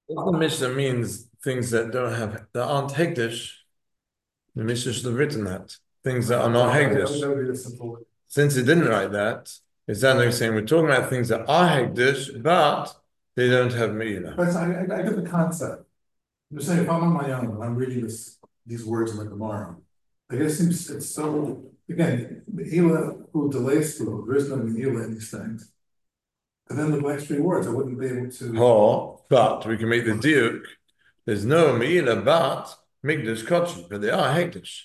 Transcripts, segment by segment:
If the Mishnah means things that aren't hektish, the Mishnah should have written that. Things that are not hektish. Since he didn't write that, it's then saying we're talking about things that are hektish, but they don't have meila. But I get the concept. I'm just saying, if I'm on my own and I'm reading these words in the Gemara, I guess it's so, again, the Ela who delays through, there is no Ela in these things. And then the next three words, I wouldn't be able to. Oh, but we can make the diuk. There's no meila, but migdash kodesh, but they are hektish.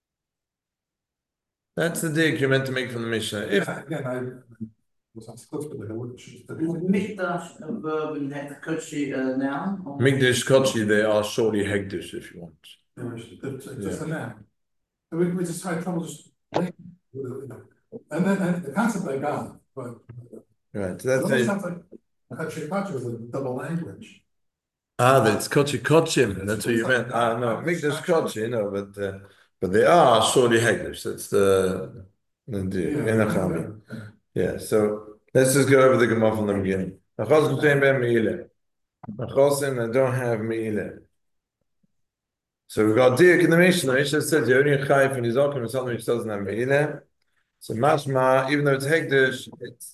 That's the diuk you're meant to make from the Mishnah. If again, I was on split, but I wouldn't choose the Mikdash, a verb in Kodesh noun? migdash kodesh, they are surely hektish if you want. It's just a noun. We just had trouble just and then the concept I got, but Right. That's it sounds like Kachi was a double language. That's kochi kochim. That's what you meant. No, migdash kochi, but they are surely hektish. That's the enachami. Yeah. So let's just go over the Gemara from the beginning. Achosim ben meile. Achosim that don't have meile. So we've got diak in the Mishnah. The Mishnah says you only chayv and nizokim and something which doesn't have meile. So mashma, even though it's hektish,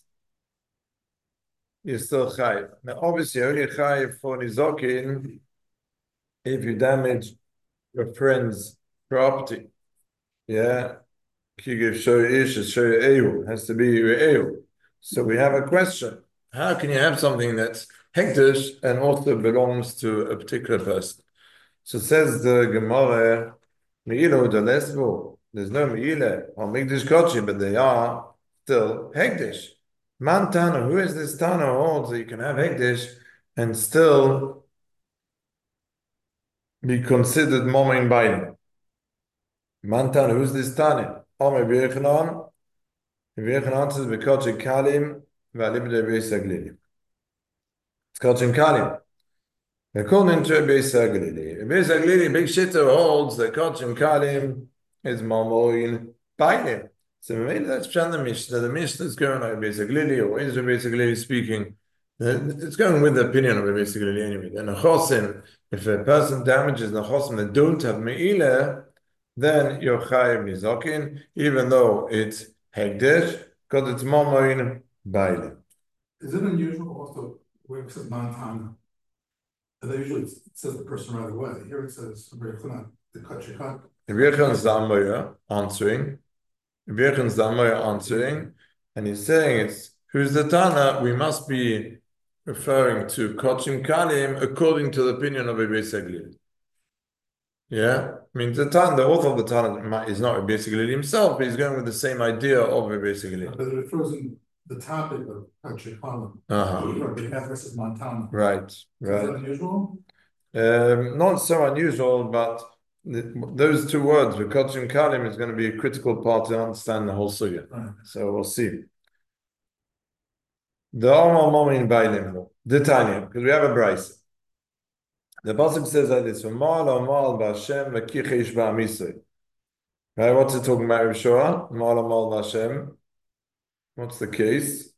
you're still chayv. Now, obviously, only chayv for nizokin if you damage your friend's property. Yeah. Kigiv shoyish shoyu has to be your. So we have a question. How can you have something that's hektish and also belongs to a particular person? So it says the Gemara, Me'ilo de lesbo. There's no Me'ile or Migdish Kochi, but they are still hektish. Man Tana, who is this Tana who holds that you can have hektish and still be considered momin bainim? Man Tana, who's this Tana? Omer B'Yechanan. B'Yechanan says B'Kochi Kalim v'Alim de Beis Aglili. It's Kochi Kalim. According to Beis Aglili, Beis Aglili, big shitter holds that Kochi Kalim is momin bainim. So maybe that's Pshan the Mishnah. The Mishnah is going like Beis Aglili, or is Beis Aglili speaking? It's going with the opinion of Beis Aglili anyway. Then Nechosim, if a person damages Nechosim that don't have Me'ileh, then you're chayiv nizokin, even though it's hekdesh, because it's momoin baile. Is it unusual also where it says non-time? They usually says the person right away. Here it says the kachikak. Rebbeinu Zamoya answering, and he's saying it's who's the Tana? We must be referring to Kochim Kalim according to the opinion of Beis Aglili. Yeah, I mean the author of the Tana is not basically himself, but he's going with the same idea of basically. But it refers in the topic of Kachikalim. Versus Montana. Right. Is that unusual? Not so unusual, but those two words, V'kochim Kalim, is going to be a critical part to understand the whole sugya. Right. So we'll see. The Omer Momin Bailim, the Tanya, because we have a brayso. The pasuk says like this: "V'mal Amal B'Hashem v'kichesh ba'amisay." Right? What's it talking about, Yeshua? "Mal Amal B'Hashem." What's the case?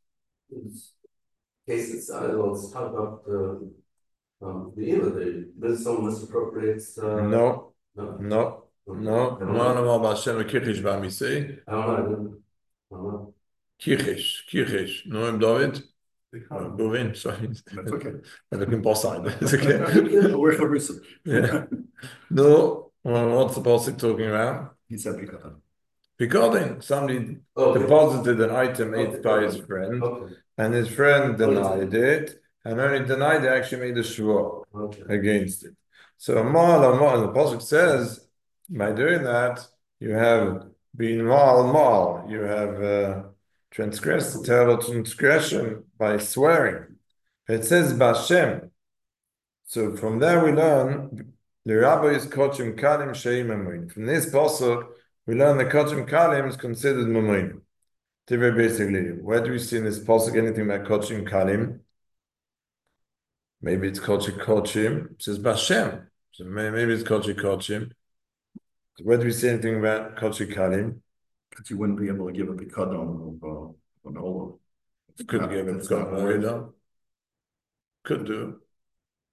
It's talking about the Ela. There's some misappropriates. No. Mal Amal B'Hashem v'kichesh ba'amisay. I don't know. Kichesh. No, David. Go in, sorry. That's okay. I'm looking both sides. It's okay. We're for research. Yeah. No. What's the pasuk talking about? He said Pikatan. Pikadin. Somebody deposited an item made by his friend, and his friend denied it, and when he denied it, actually made a shvur against it. So the pasuk says, by doing that, you have been mal. You have transgressed the terrible transgression by swearing. It says Bashem. So from there we learn the rabbi is kochim kalim sheim amoin. From this pasuk we learn that kochim kalim is considered mamoin. Basically, where do we see in this pasuk anything about kochim kalim? Maybe it's kochim. It says Bashem. So maybe it's kochim. So where do we see anything about kochim kalim? Because you wouldn't be able to give a Pikadon of an Ola. Could give it Pikadon. Could do.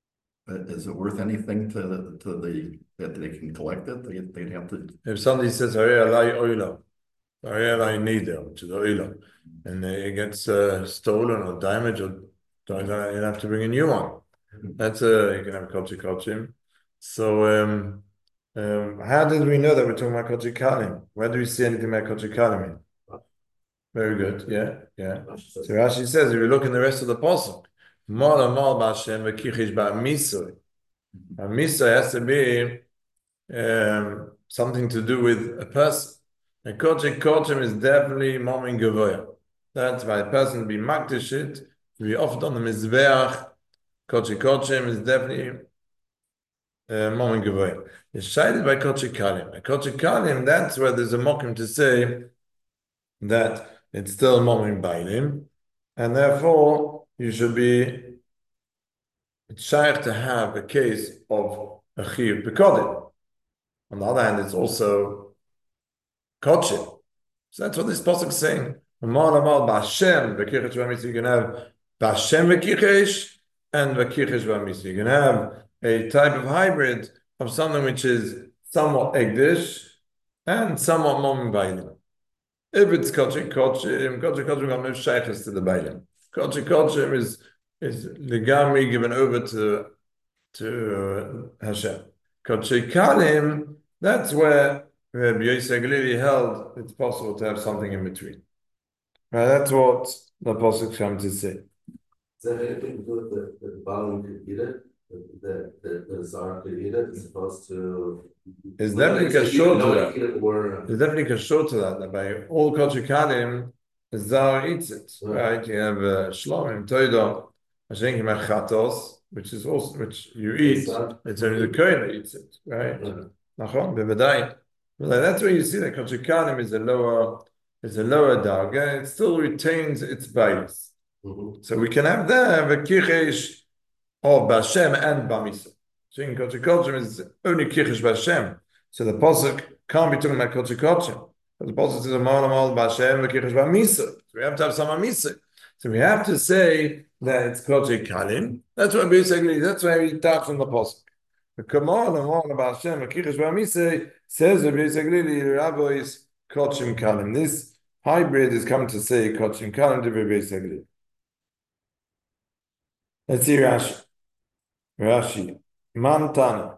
is it worth anything to the, that they can collect it? They'd have to, If somebody says, "Alai oila," alai nida, which is oila, and it gets stolen or damaged, or you have to bring a new one. That's you can have kochikochim. So how did we know that we're talking about kochikalim? Where do we see anything about kochikalim? Very good. Yeah. So Rashi says, if you look in the rest of the pasuk, mal mal b'Hashem v'kichish ba'misoi. Misoi has to be something to do with a person. And kochim is definitely momin gevoya. That's why a person be makdish it, to be offered on the mizbeach. Kochim is definitely momin gevoya. It's shaded by kochikalim. By kochikalim, that's where there's a mokim to say that it's still momin bailim, and therefore you should be. It's shaykh to have a case of a chiyuv b'kodim. On the other hand, it's also kochim. So that's what this pasuk is saying. Amal b'Hashem v'kichesh v'mitzvah. You can have b'Hashem v'kichesh and v'kichesh v'mitzvah. You can have a type of hybrid of something which is somewhat egdish and somewhat momin bailim. If it's kochim got no shaykhs to the bailim. Kochim is the gami given over to Hashem. Kochikalim, that's where Rabbi Yosef Glili held it's possible to have something in between. Right, that's what the pasuk comes to say. Is that anything to do with the Balaam could eat it? The Tsar could eat it as opposed to. It's definitely kashor to that. Or It's definitely kashor to that by all kochikalim, the Tsar eats it. Right? You have shlomim, toido, chatos, which is also which you eat. It's only the kohen that eats it, right? Nachon, bevadai. That's where you see that kochikalim is a lower darga. It still retains its base. So we can have there the kichesh of Bashem and Bamisa. So in kochikochim is only kichesh Bashem. So the pasuk can't be talking about kochikochim. But the pasuk says amal Bashem v'kichesh Bamisa. So we have to have some Amisa. So we have to say that it's kochikalim. That's what basically. That's why we talk from the pasuk. The Kamal amal Bashem v'kichesh Bamisa says that basically rabbis kochim kalim. This hybrid is come to say kochim kalim to be basically. Let's see Rashi. Mantana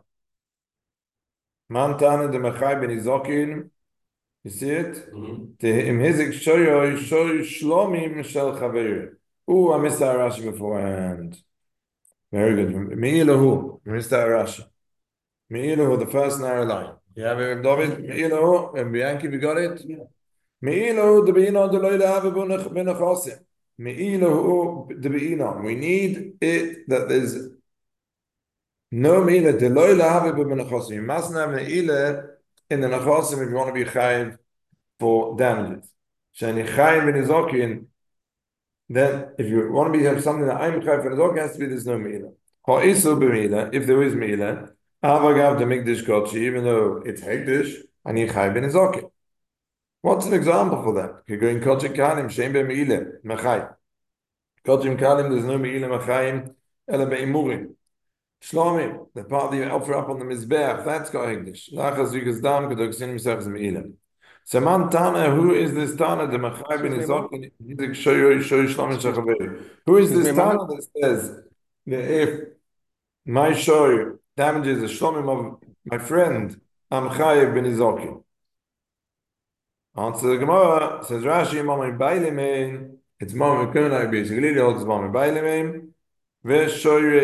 de Mechai ben Izokin. You see it? Im Hizik shoy shlomim shel chaver. I missed that Rashi beforehand. Very good. Me'ilahu. Missed that Rashi. Me'ilahu, the first narrow line. You have it, David? Me'ilahu. And Bianchi, we got it? Me'ilahu de be'ina de loyle have ben achasim. Me'ilahu de be'ina. We need it that there's no meila de loy lahavi b'menachosim. You mustn't have meila in the nechosim if you want to be chayiv for damages. Shani chayiv b'nizokin. Then, if you want to be have something that I'm chayiv for nizokin, has to be there's no meila. Ha'isu b'meila. If there is meila, avagav de mikdash kochi. Even though it's hekdesh, I need chayiv b'nizokin. What's an example for that? You go in kochim kalim shein b'meila mechayim. Kochim kalim there's no meila mechayim ela be'imurim. Shlomim, the part that you offer up on the Mizbeach, that's got Hegdish. Lachas Yukas Dam, Kedoksin Misachas Me'ilim. So man Tana, who is this Tana? The Machai ben Izokin, Yizik Shoy Shlomim Shachaveri. Who is this Tana that says that if my Shoy damages the Shlomim of my friend, I'm Chayev ben Izokin? Answer the Gemara, says Rashi, Mami Bailemein, it's Mami Kunai basically, holds Mami Bailemein. And we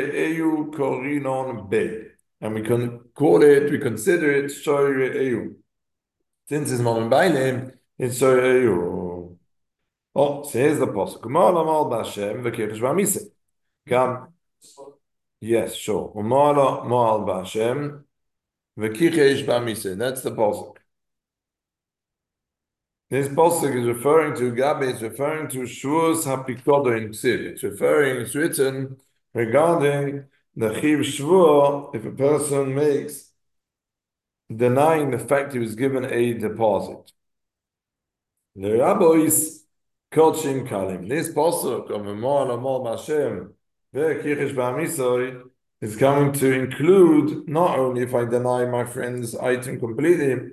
can call it, we consider it Shoyre Eyu. Since it's Mom and Bailim, it's Shoyre Eyu. Oh, so here's the pasuk. Umal amal b'Hashem v'kichesh b'Hamiseh. Come. Yes, sure. Umal amal b'Hashem v'kichesh b'Hamiseh. That's the pasuk. This pasuk is referring to Gabi. It's referring to Shuos HaPikodo in Ksiv. It's written regarding the Chiv Shvuah if a person makes denying the fact he was given a deposit. The Rabbois Kochim Kalim. This pasuk of Amal Amal B'Hashem v'kichesh b'Hamiseh is going to include not only if I deny my friend's item completely,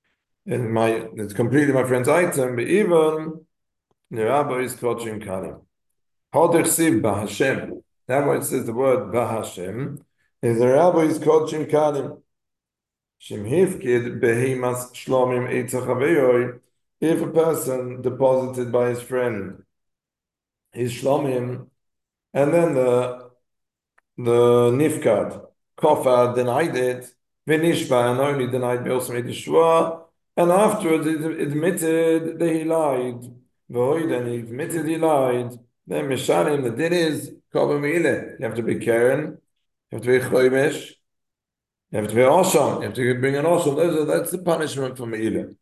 it's completely my friend's item, but even the rabbi is coaching kalim. Hodechsiv b'Hashem. That's why it says the word b'Hashem. Is the rabbi is coaching kalim. Shem hifkid behemas shlomim eitzachaveyoy. If a person deposited by his friend his shlomim, and then the nifkad kofar denied it, v'nishba and only denied me also made the shua, and afterwards it admitted that he lied. V'hoid, he admitted he lied. Then mishalim, the din is kavah meile. You have to be karen, you have to be choymesh, you have to be osham, you have to bring an osham. That's the punishment for meile.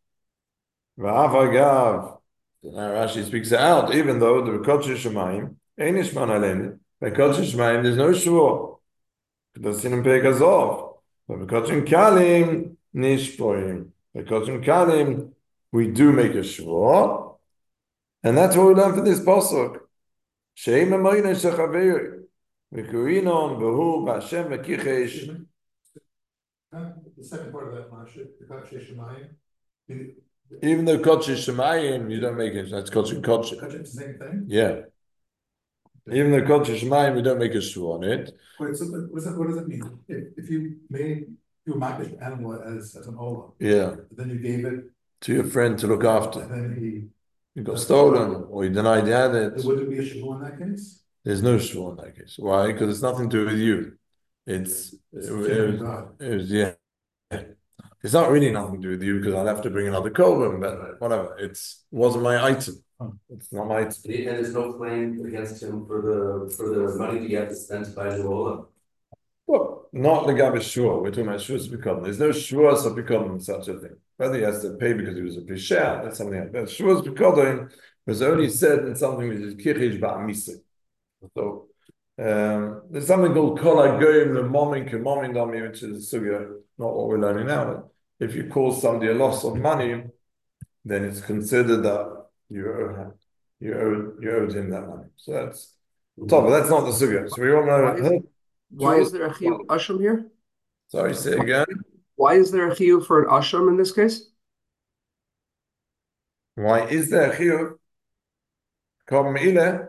V'avagav. Now Rashi speaks it out, even though the Kodesh Shemayim, Einish Man Alein, by Kodesh Shemayim, there's no Shua. Because in Pegazov. But by Kodesh Kalim, Nishpoim. By Kodesh Kalim, we do make a Shua. And that's what we learn from this Pasuk. Sheim Amoyne Shechaveyu. V'kuinon, V'hu, V'Hashem, V'kichesh. The second part of that, Marsha, the Kodesh Shemayim. Even though Kodesh Shemayim, you don't make it. That's Kodesh Kodesh. Kodesh is the same thing? Yeah. Even though Kodesh Shemayim, we don't make a Shua on it. Wait, so what does it mean? If you marked an animal as an ola, Yeah. then you gave it To your friend to look after. and then It got stolen, or you denied you had it. would it be a shavu in that case? There's no shua in that case. Why? Because it's nothing to do with you. It's God. yeah. It's not really nothing to do with you because I'll have to bring another korban, but whatever. It wasn't my item. It's not my item. And there's no claim against him for the money that you have to spend to buy a new Ola. Well, not the Gabi Shua. We're talking about Shua's Bikon. There's no Shua's Bikon in such a thing. Whether he has to pay because he was a Pisher, that's something else. But Shua's Bikon was only said in something which is Kirchish Ba'amisa. So there's something called Kol HaGoyim L'Momin K'Momin Dami, which is not what we're learning now. But if you cause somebody a loss of money, then it's considered that you owed him that money. So that's top, but that's not the sugya. So we all know. Why is there a chiyuv asham here? Sorry, say again. Why is there a chiyuv for an asham in this case? Why is there a chiyuv? Kom ile.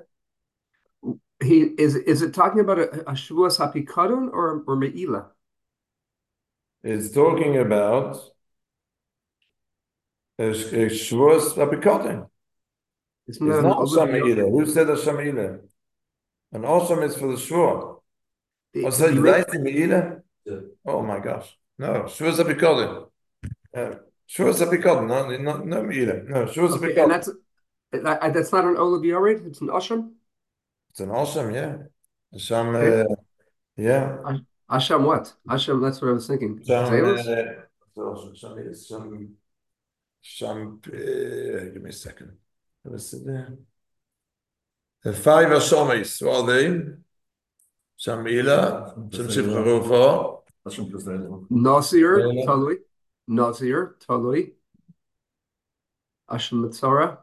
Is it talking about a shavuos hapikadon or meila? It's talking about a shavuos hapikadon. It's not Asham meila. Who said Asham meila? An Asham is for the shvua. Oh my gosh. No, Shavuos HaPikadon. Shavuos HaPikadon, no Meila. No, Shavuos HaPikadon. That's not an Ola B'Yored, it's an Asham? It's an Asham, yeah. Asham, yeah. Asham what? Asham, that's what I was thinking. Give me a second. The 5 Ashamis, what are they? Shamila, Shimshif Harufa, Nasir, Talui, Nazir, Talui, Asham Mitzara.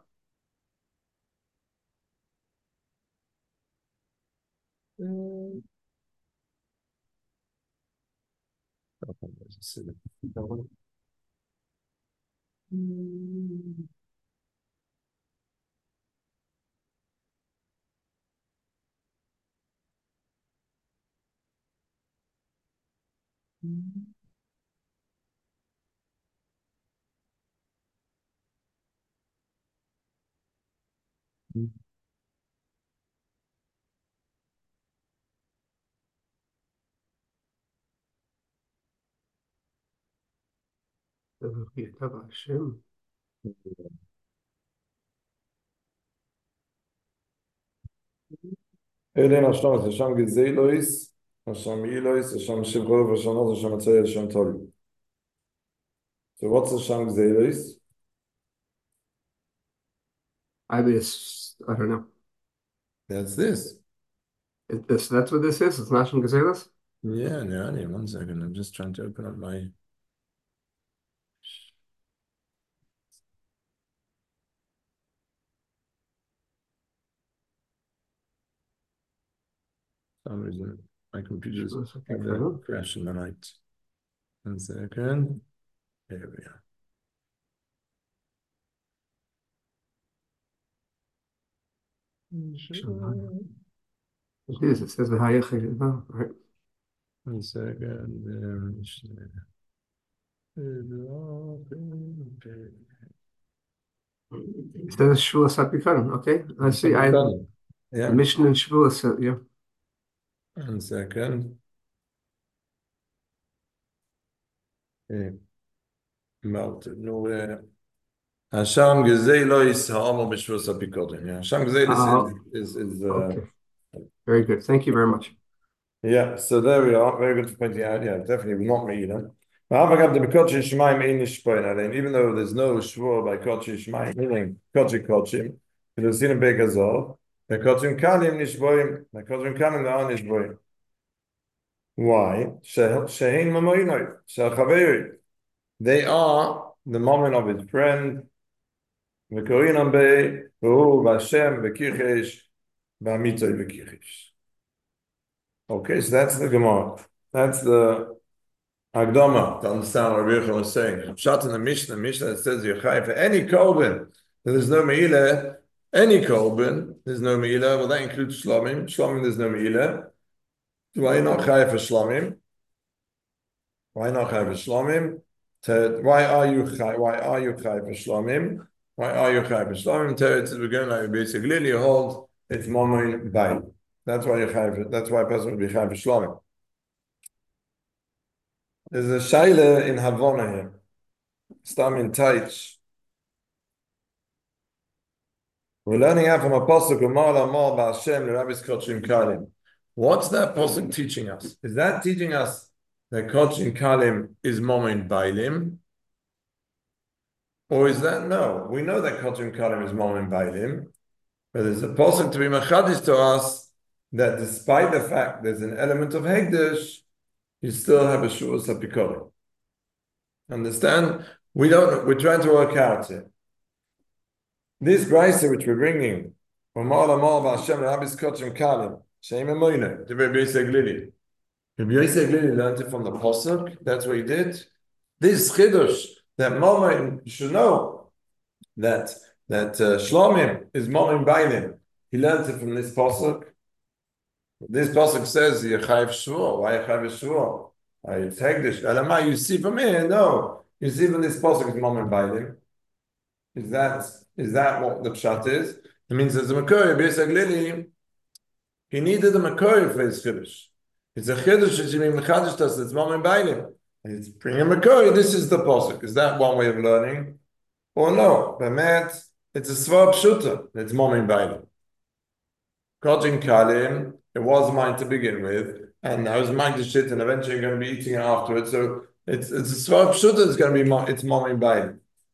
Eden Hashem is Hashem Gezelois, Hashem Elois, Hashem Shivchov, Hashem Oz, Hashem Atzay, Hashem Tolu. So what's Hashem Gezelois? I don't know. That's this. That's what this is? It's Nashim Gazelas? Yeah, no, 1 second. I'm just trying to open up my... For some reason. My computer's Shavuos having HaPikadon. a crash in the night. 1 second. There we are. It is. It says the Hayach. Oh, right. 1 second. It says Shavuos HaPikadon. Okay. Let's see. I the Yeah. mission in Shavuos. Yeah. 1 second. Melted. No. Hasham Gezei lo yisha'amal b'shvus ha'pikodim. Yeah. Hasham Gezei is Okay. Very good. Thank you very much. yeah. So there we are. Very good for pointing out. Yeah, definitely not Me'ilah. Even though there's no shvur by Kodesh Shemaim, meaning Kodesh Kodshim, because in a big azor, the Kodesh Kalim nishboim, the Kodesh Kalim they are nishboim. Why? Shehin mamoinoi, shechaveri. They are the moment of his friend. V'korinam be, v'hu v'Hashem v'kirchesh, v'amitoi v'kirchesh. Okay, so that's the Gemara. That's the Agdama, to understand what Rabbi Yochanan was saying. Shot in the Mishnah that says Yochai for any Korban, there's no Me'ilah. Any Korban, there's no Me'ilah. Well, that includes Shlomim. Shlomim, there's no Me'ilah. Why not Chai for Shlomim? Why not Chai for Shlomim? Why are you Chai? Why are you Chai for Shlomim? Why are you Chai for Shlomim? We're going like basically clearly hold it's Momin Bay. That's why you're Chai for. That's why a person would be Chai for Shlomim. There's a shaila in Havana here. Stam in Taich. We're learning out from a pasuk Umar Amar Ba'Hashem L'Rabbis Kodshim Kalim. What's that pasuk teaching us? Is that teaching us that Kodshim Kalim is Momin Bailim? Or is that no? We know that Kodshim Kalim is Momin Bailim, but there's a pasuk to be machadis to us that despite the fact there's an element of Hegdesh, you still have a Shavuos HaPikodim. Understand? We're trying to work out it. This Brisa which we're bringing, Umar Amar Ba'Hashem L'Rabbis Kodshim Kalim, Sheim Emoineh, to Rabbi Yosef Glili. Rabbi Yosef Glili learned it from the Pasuk, that's what he did. This Chidush, that Momin, you should know, that Shlomim is Momin Bailim. He learned it from this Pasuk. This pasuk says Yechayev Shvuah. Why Yechayev Shvuah? It's Hegdish. Elamai, you see from here? No, you see from this pasuk is Momin Bailim. Is that what the pshat is? It means there's a Makori. B'Yisrael Glili, he needed a Makori for his chiddush. It's a chiddush that you mean mechadish to us. It's Momin Bailim. And it's bringing a Makori. This is the pasuk. Is that one way of learning, or no? Bemet, it's a svar pshuta. It's Momin Bailim. Kodshim Kalim. It was mine to begin with, and I was mine to shit, and eventually I'm going to be eating it afterwards. So it's a svar pshuta. It's going to be it's Momin Bailim.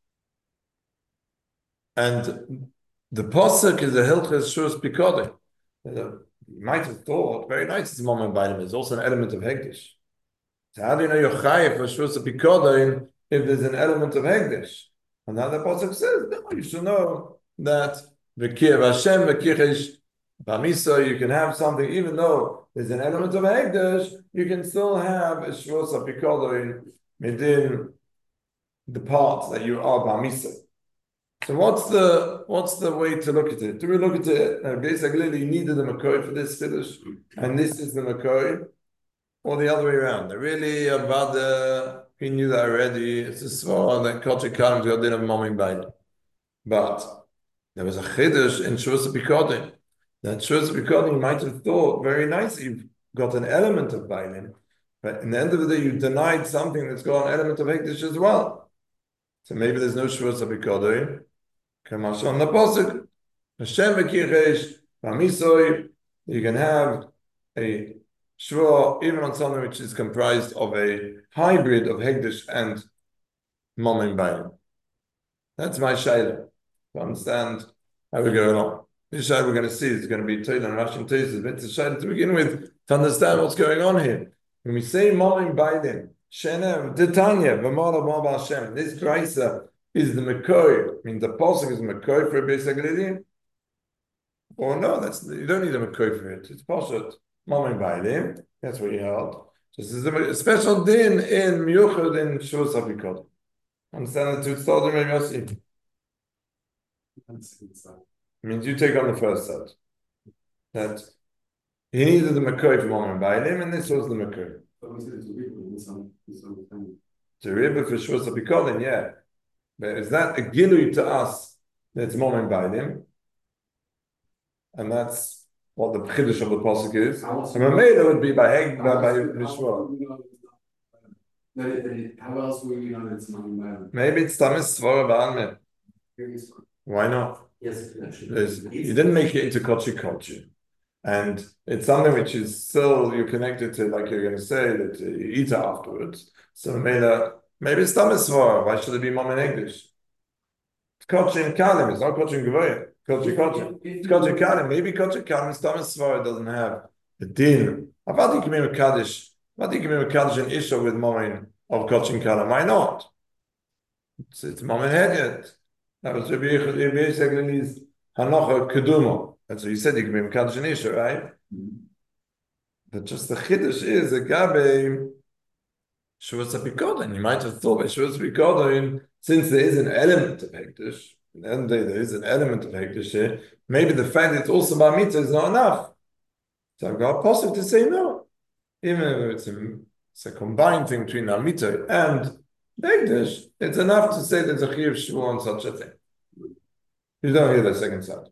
And the pasuk is a hilchos Shavuos Pikodim. You might have thought, very nice, it's Momin Bailim. There's also an element of Hegdish. So how do you know you're chayiv for Shavuos Pikodim if there's an element of Hegdish? And now the pasuk says, no, you should know that v'kir Hashem v'kirchesh b'misa, you can have something, even though there's an element of Hegdish, you can still have a Shavuos Pikodim within the parts that you are b'misa. So what's the way to look at it? Do we look at it? Basically, you needed a Makoi for this Chiddush, and this is the Makoi, or the other way around? Really, he knew that already. It's a svar that Kodshim Kalim to Yodin of Momin Bailim. But there was a Chiddush in Shavuos Pikodim. That Shavuos Pikodim, you might have thought, very nice, you've got an element of Bailim, but in the end of the day, you denied something that's got an element of Hekdesh as well. So maybe there's no Shavuos Pikodim. Kamash on the pasuk, Hashem v'kirchesh v'misoi. You can have a shvuah even on something which is comprised of a hybrid of Hegdish and Momin Bailim. That's my shayla. To understand how we go along. This shayla we're going to see is going to be Toila and Rashi and Tosis, but it's a shayla to begin with to understand what's going on here. When we say Momin Bailim, Shenem, Titania, V'mala Ma'ba Hashem, this Brisa is the Makoi. I mean, the pasuk is Makoi for a Beis HaGlilim? Or no, you don't need a Makoi for it. It's Pashat. Moment Bailim. That's what you held. This is a special din in Miyuchad in Shavuos HaPikadon. Understand the two stories, maybe Yossi? Means you take on the first side. That he needed the Makoi for Moment Bailim, and this was the Makoi. The Rebbe for Shavuos HaPikadon, yeah. But is that a gilui to us that it's Moment Bailim? And that's what the chiddush of the pasuk is. And Mamela would be by Lishma. How else will you know that it's Moment Bailim? Maybe it's Tamis Svara Ba'almeh. Why not? Yes, You didn't make it into Kochi. And it's something which is still, you're connected to, like you're going to say, that you eat it afterwards. So maybe it's Tamis Svara. Why should it be Mom in English? It's Kochi and Kalim, it's not Kochi and Gavoya. Kochi. It's Kochi and Kalim. Maybe Kochi and Kalim, Tamis Svara doesn't have the din. I've had to give Kaddish. I've had to give Kaddish and Isha with Momin of Kochi and Kalim. Why not? It's Momin Hedyet. That was Rabbi Yisrael's Hanocha Kedumo. That's what he said, you can be Kaddish and Isha, right? But just the Chiddush is a Gabe Shavuos HaPikadon. You might have thought by Shavuos HaPikadon, since there is an element of Hekdesh, in the end of the day, there is an element of Hekdesh here, maybe the fact that it's also Bar Mitzvah is not enough. So I've got a possible to say no. Even if it's a combined thing between Bar Mitzvah and Hekdesh, it's enough to say there's a Chiyuv Shavuot on such a thing. You don't hear the second side.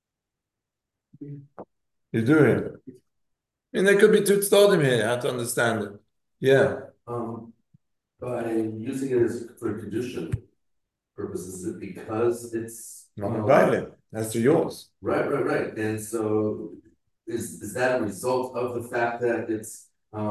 You do hear it. And there could be two tzaddim here, how to understand it. Yeah. By using it as for condition purposes, is it because it's Not violent. That's to yours. Right. And so is that a result of the fact that it's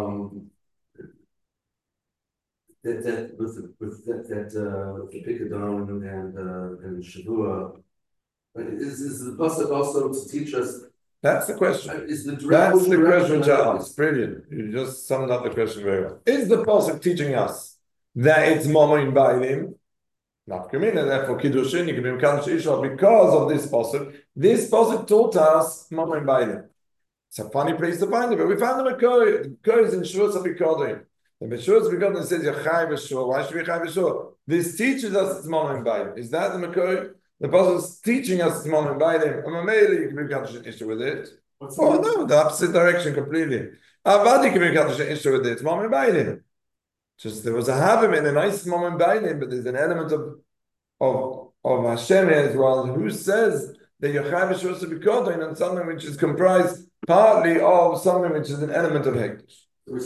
that with Picadon and Shavua, is the pasuk also to teach us? That's the question. Is the That's the question which I asked. Brilliant. You just summed up the question very well. Is the pasuk teaching us that it's Momin Bailim? Nafkamina, therefore Kiddushin, you can be Kaddish Isha because of this pasuk. This pasuk taught us Momin Bailim. It's a funny place to find it, but we found the Makor. The Makor is in Shavuos HaPikadon. The Shavuos HaPikadon says Yachai V'Shur. Why should we Chai V'Shur? This teaches us it's Momin Bailim. Is that the Makor? The pasuk is teaching us it's Momin Bailim. You can be Kaddish Isha with it. No, the opposite direction completely. Avadi can be Kaddish Isha with it. It's Momin Bailim. Just there was a Havim in a nice Momin Bailim, but there's an element of Hashem as well. Who says that Yochai V'Shavos HaPikadon and something which is comprised partly of something which is an element of Hekdesh.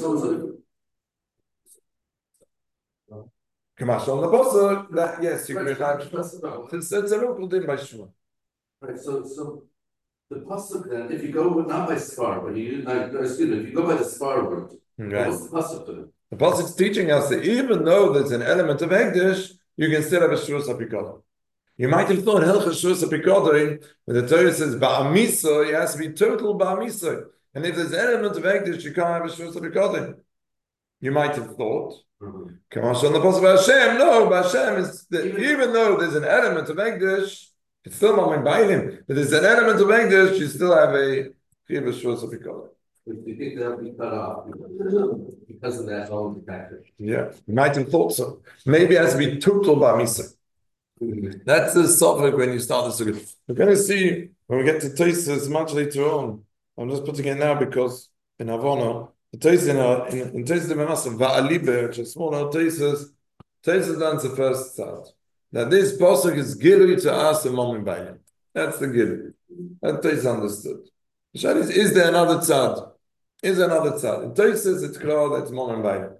Kamash on the pasuk that yes, you can be Yochai V'Shavos. It's a local din by Shua. Right. So the pasuk then, if you go not by Sfar, but if you go by the Sfar word, what's the pasuk then? The pasuk is teaching us that even though there's an element of Hekdesh, you can still have a Shavuos HaPikadon. You might have thought Hilchos Shavuos HaPikadon, when the Torah says Ba'amisoi, it has to be total Ba'amisoi. And if there's an element of Hekdesh, you can't have a Shavuos HaPikadon. You might have thought. Come on, on the pasuk by Hashem. No, by Hashem is that even though there's an element of Hekdesh, it's still Momin Bailim. But there's an element of Hekdesh, you still have a Shavuos HaPikadon. If you think that'll be cut off because of that whole factor. Yeah, you might have thought so. Maybe it has to be total Ba'amisoi. That's the suffix when you start the sukkah. We're going to see when we get to Tosfos much later on. I'm just putting it now because in Havana, the Tosfos in Tosfos de Manasseh, Va'alibe, which is smaller Tosfos done the first start. That this pasuk is gilui to us and Momin Bailim. That's the gilui. That Tosfos understood. Is there another tzad? Is another tzad? In Tosfos it's clear that it's Momin Bailim.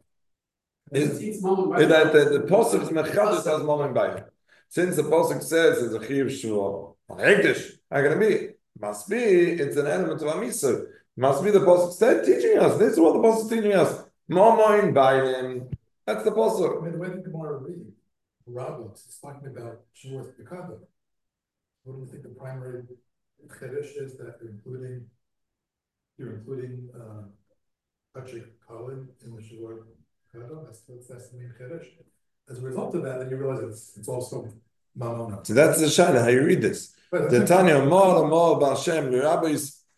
That the pasuk is mechadus as Momin Bailim. Since the pasuk says there's a chiyuv shvuah, hekdesh, how can it be? Must be it's an element of amisah. Must be the pasuk said teaching us. This is what the pasuk is teaching us. Momin Bailim. That's the pasuk. I mean, when the Gemara read Rabbos, it's talking about Shavuos HaPikadon. What do you think the primary chiddush is that you're including Kachik Kalin in the Shavuot HaPikadon? That's the main chiddush. As a result of that, then you realize it's also Mamona. So that's the shayla how you read this. The Tanya Amar Ba'Shem, the rabbis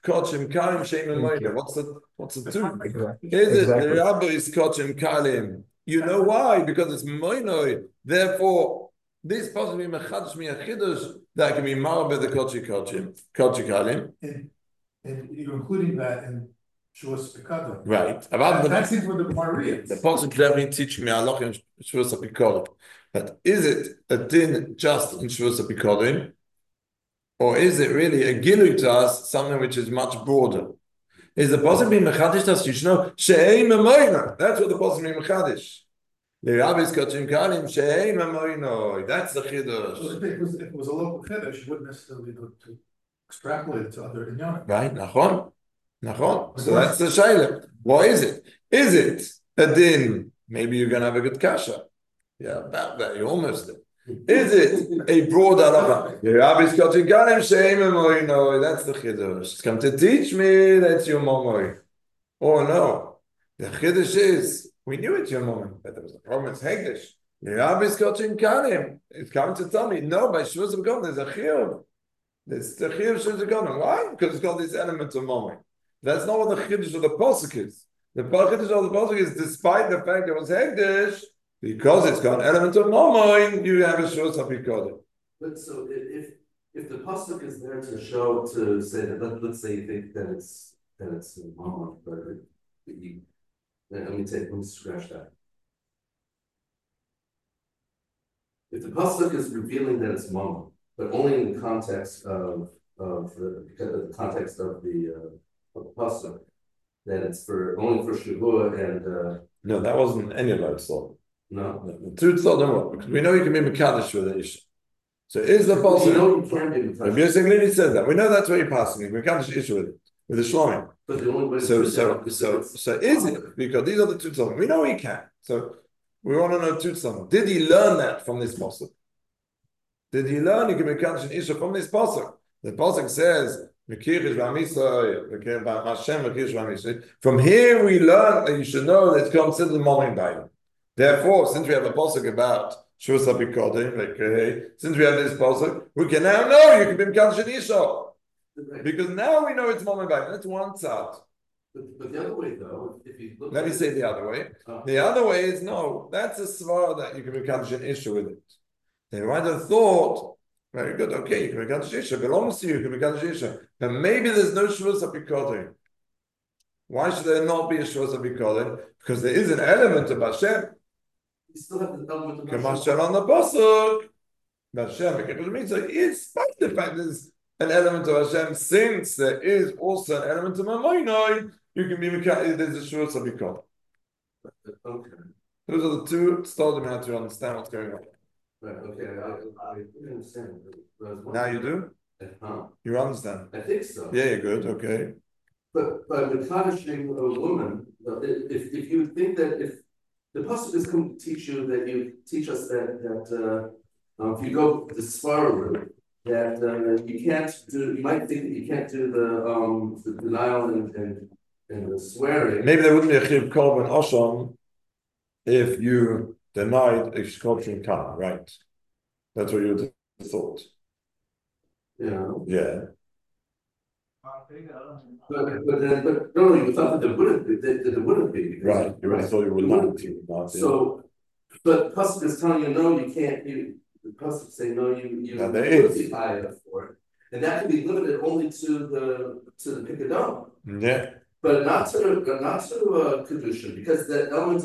Kochim Kalim Shem Thank you. What's the two? Is it the Rabbi is Kochim Kalim? You know why? Because it's Moinoi. Therefore, this possibly Mechadish Mi Achidus that can be Marbe the Kochim Kalim. And you're including that in Shuas Pekadon. Right. That seems what the Maria. The Pasuk clearly teach me Allah in Shuas Pekadon. But is it a din just in Shuas Pekadon? Or is it really a gilu to us, something which is much broader? Is the Pasuk being Mechadish us? You should know, She'eim Amoina. That's what the Pasuk being Mechadish. The Rabbis Kochim Kalim, She'eim Amoina. That's the Chiddush. If it was a local Chiddush, you wouldn't necessarily look to extrapolate it to other Inyanim. Right, Nachon. So that's the Shaila. What is it? Is it a din? Maybe you're going to have a good kasha. Yeah, about that, you almost did. Is it a broad halacha? The Rabbi's Kochim Kalim, She'eim Amoina. That's the Chiddush. It's come to teach me that's your momoi. Oh no. The Chiddush is, we knew it's your moment, but there was a problem with Hegdish. The Rabbi's Kochim Kalim. It's come to tell me, no, by Shuas Pekadon, there's a chiyuv. There's the chiyuv Shuas Pekadon. Why? Because it's got these elements of moment. That's not what the Chiddush of the Pasuk is. The Chiddush of the Pasuk is, despite the fact there was Hegdish, because it's got an element of moment, you have a Shuas Pekadon. But so if the pasuk is there to show, to say that, let's say you think that it's a moment, but let me scratch that. If the pasuk is revealing that it's moment, but only in the context of the context of the pasuk, that it's only for Shavua and No, that wasn't any of that thought. no. The two thought don't work, because we know you can be Mekadosh with an issue. So is the pasuk? You know you can be Rabbi Yosef Glili said that. We know that's where you're passing. We can't issue with it, with the Shlomim. But the only way to So do that is it? Because these are the two tzolim. We know he can. So we want to know two tzolim. Did he learn that from this pasuk? Did he learn he can be an issue from this pasuk? The pasuk says, from here we learn that you should know that it's considered moment by him. Therefore, since we have a pasuk about Shuas Pekadon, since we have this pasuk, we can now know you can be Mekadosh Isha. Because now we know it's moment by him. That's one side. But the other way though, if you look Let me say the other way. The other way is no, that's a svara that you can be Mekadosh Isha with it. They might have thought, very good, okay, you can be Mekadosh Isha, belongs to you, you can be Mekadosh Isha. But maybe there's no Shuas Pekadon. Why should there not be a Shuas Pekadon? Because there is an element of Hashem. you still have the element of Kamashal on the pasuk. Hashem, despite the fact there's an element of Hashem, since there is also an element of Mamoinoi, you can be there's a Shuas Pekadon. Okay. Those are the two starting how to understand what's going on. Right, okay, I understand. Now you do? You understand? I think so. Yeah, you're good, okay. But by punishing a woman, if you think that if the pasuk is going to teach us that if you go the Sfara route, that you might think that you can't do the denial and the swearing. Maybe there wouldn't be a Chiv Korban Osham if you denied a sculpture Kana, right? That's what you would have thought. Yeah. Yeah. But no, you thought that there wouldn't be. Right. You really thought you would not. So, but pasuk is telling you no, you can't. The pasuk say no, you Now, there is. be higher for it, and that can be limited only to the Pekadon. Yeah. But not to kedusha, because the element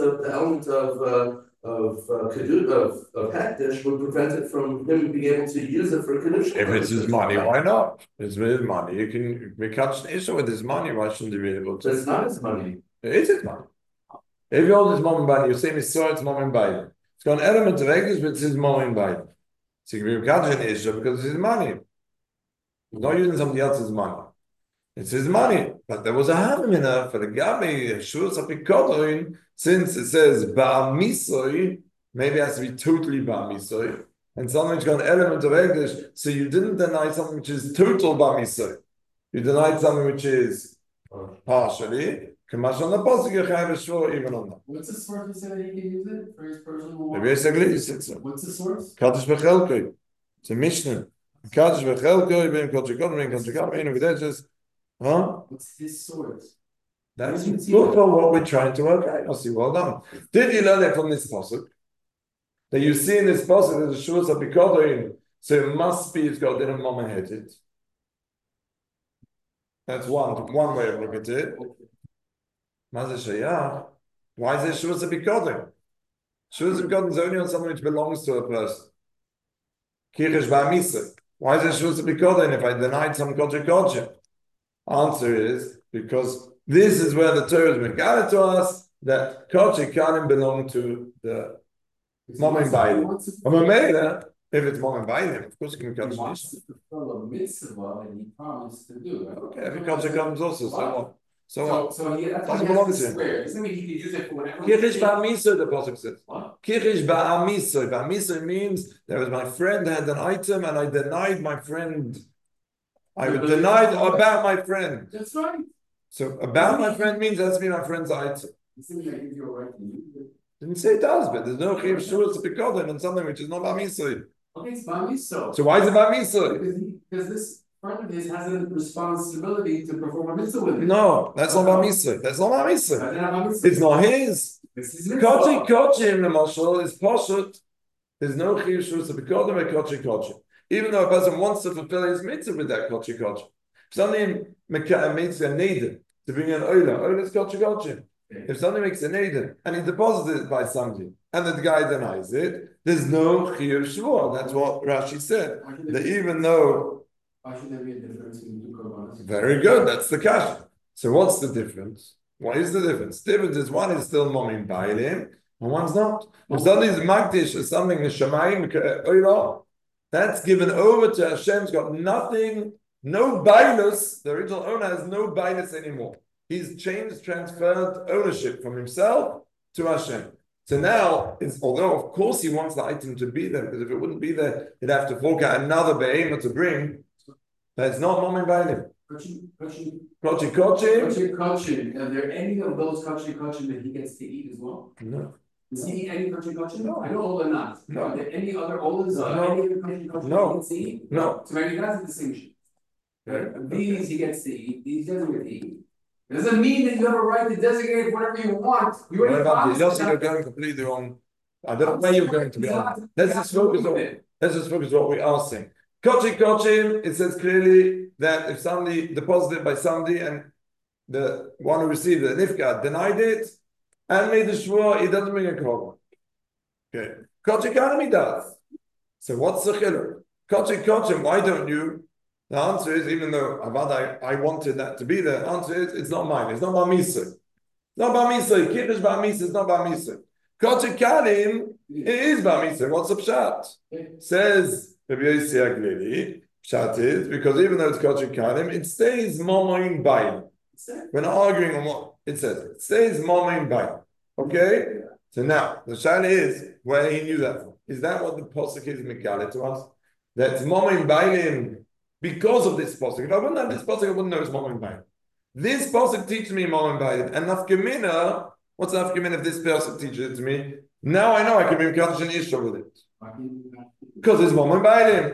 of hekdesh would prevent it from him being able to use it for kedusha. If it's his money, why not? It's his money. You can be catching issue with his money. Why shouldn't you be able to? It's not his money. It is his money. If you hold his mom and body, you say Messiah, it's mom and body. It's got an element of English, but it's his mom and body. So you can be catching issue because it's his money. He's not using somebody else's money. It's his money, but there was a havamina for the Gabi Shuas Pekadon, since it says Ba'amisoy, maybe it has to be totally Ba'amisoy, and something which got an element of English. So you didn't deny something which is total Ba'amisoy. You denied something which is partially. Kamash on the pasuk, you have a shore even on that. What's the source to say that he can use it for his personal? Maybe basically, you said so. What's the source? Kaddish Bechelkoi. It's a Mishnah. Kaddish Bechelkoi, Ben Kochikot, Ben Kochikot, Ben Kochikot, Huh? What's his source? That's good for what we're trying to work out. Yossi, well done. Did you learn it from this pasuk? That you see in this pasuk that the shuas are bikodoin, so it must be it's got din of mama headed. That's one way of looking at it. Why is it shuas bikodoin? Shuas bikodoin is only on something which belongs to a person. Kirish ba'amisa. Why is it shuas bikodoin if I denied some kodesh? Answer is because this is where the Torah is megalit to us that kodesh kalim belong to the Mom and Bailim. If it's Mom and Bailim, of course you can He catch wants to fulfill a mitzvah that he promised to do. Okay, every culture comes also, so what? So what? So he, that's why Doesn't he belong has to to him. swear. Doesn't mean he can use it for whatever. Kirish ba'amiso, the pasuk says. What? Kirish ba'amiso. Ba'amiso means there was my friend had an item and I denied my friend. I denied about my friend. That's right. So about my friend means that's me my friend's item. It seems like gives you a right to use it. Didn't say it does, but there's no chiv shuas bikodim and something which is not ba'amiso. Okay, it's bamiso. So why is it ba'amiso? Because this friend of his has a responsibility to perform a mitzvah with it. No, that's not ba'amiso. That's not ba'amiso. That's not bamiso. It's not his. This is mitzvah. Kochi, the mashal is poshut. There's no chiv shuas bikodim and kochi. Even though a person wants to fulfill his mitzvah with that kochi. If something makes a neder to bring an oila is kochi. If something makes a neder and he deposits it by somebody and the guy denies it, there's no chiyuv shvur. That's what Rashi said. That even though Why should there be a difference in two korbanos? very good, that's the kasha. So what's the difference? What is the difference? The difference is one is still momin bailim and one's not. If somebody's magdish or something neshamayim oila, that's given over to Hashem's got nothing, no bailus. The original owner has no bailus anymore. He's transferred ownership from himself to Hashem. So now, although of course he wants the item to be there, because if it wouldn't be there, he'd have to fork out another behemoth to bring. That's not momin bailim. Kochi. Are there any of those kochi that he gets to eat as well? No. Does he eat any kochi? No. I know all are not. No. Are there any other olives or No. any other kochi No. he gets to eat? No. So maybe that's the distinction. These he gets to eat, these doesn't get to eat. It doesn't mean that you have a right to designate whatever you want. You What already about promised this? that. You're going completely wrong. I don't know where you're going to be honest. Let's just focus on what we are saying. Kochi, it says clearly that if somebody deposited by somebody and the one who received it, Nifka, denied it and made the shvur, he doesn't bring a korban. Okay. Kochi Kanim he does. So what's the chiluk? Kochi, why don't you? The answer is, even though I wanted that to be there, the answer is, it's not mine. It's not ba'misa. It's not ba'misa. Kiddush ba'misa is not ba'misa. Kochi Kalim, it is ba'misa. What's the pshat? Says Rabbi Yossi Aglili, pshat is, because even though it's Kochi Kalim, it stays momoin bayim. We're not arguing on what it says. It stays momoin bayim. Okay? So now, the shayla is, where he knew that from. Is that what the posuk is megalit to us? That's momoin bayim. Because of this pasuk. If I wouldn't have this pasuk, I wouldn't know it's Mom and Bayim. This pasuk teaches me Mom and Bayim. And nafkamina, what's nafkamina if this pasuk teaches it to me? Now I know I can be Kaddish and Isha with it. Because it's Mom and Bayim.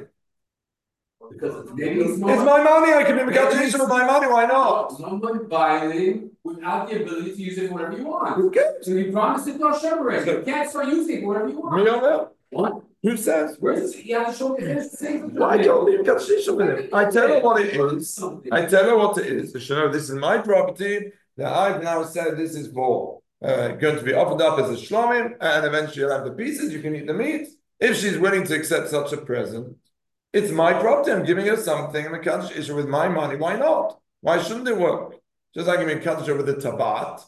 Because It's my money, I can be Kaddish and Isha with my money, why not? Someone buying without the ability to use it for whatever you want. Who cares? So you promised it to Hashem already. You can't start using it for whatever you want. Me or no? What? Who says? Where is it? You have to show me this. Why can't leave Kaddish and Isha with it? I tell her what it is. I tell her what it is. So she knows this is my property that I've now said this is for going to be offered up as a shlomim, and eventually you'll have the pieces, you can eat the meat. If she's willing to accept such a present, it's my property, I'm giving her something, I'm a Kaddish Isha with my money, why not? Why shouldn't it work? Just like I'm a Kaddish with a tabat,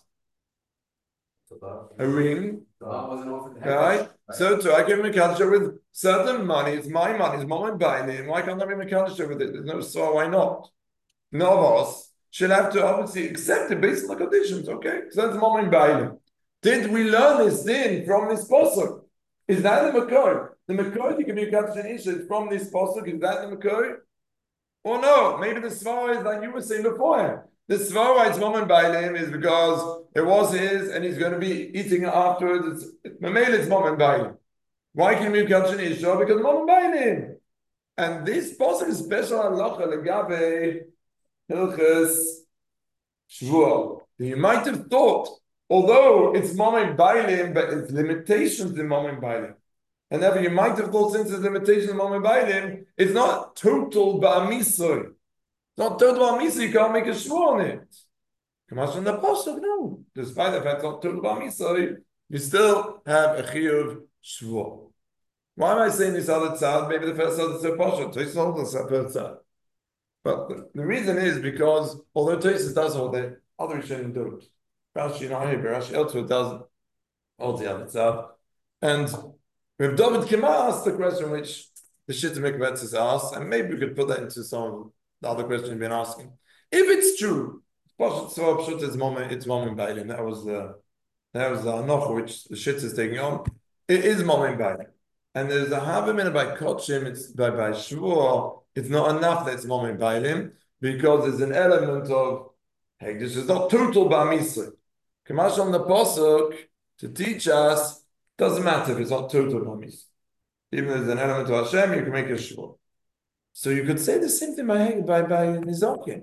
a ring, right? So too, I give him a Kaddish with certain money, it's my money, it's mom and buying, why can't I be a Kaddish with it? There's no so why not? No of us. She'll have to obviously accept it based on the conditions, okay? So that's mom and buying. Did we learn this thing from this pasuk? Is that the Makor? The Makor you can be a Kaddish and Isha from this pasuk. Is that the Makor? Or no? Maybe the Svara is like you were saying before. The Svara it's mom and bailim is because it was his and he's going to be eating it afterwards. Mamela it's mom and bailim. Why can we be Kaddish and Isha? Because mom and bailim. And this pasuk is special halacha legabe Hilchas Shvuah. You might have thought, although it's Momen Bailim, but it's limitations in Momen Bailim. And therefore, you might have thought since it's limitations in Momen Bailim, it's not total Ba'amisoi. It's not total Ba'amisoi, you can't make a Shvuah on it. Come on, the Pasuk, no. Despite the fact it's not total Ba'amisoi, you still have a Chiyuv Shvuah. Why am I saying this other tzad? Maybe the first tzad is so Pasuk. So it's not the first tzad. But the reason is because although Tosis does hold it, other Rishonim don't. Rashi Rashi elsewhere doesn't hold the other side. And with David Kima asked the question which the Shita Mikvetz has asked, and maybe we could put that into some of the other questions you've been asking. If it's true, it's Momen Bailim. That was the Anoch which the Shita is taking on. It is Momen Bailim. And there's a Havamina by Kotchim, it's by Shvuah. It's not enough that it's Momen Bailim, because there's an element of, hey, this is not total Ba'misah. Kamash on the Pasuk to teach us, doesn't matter if it's not total Ba'misah. Even if there's an element of Hashem, you can make a Shvuah. So you could say the same thing by Nizokim.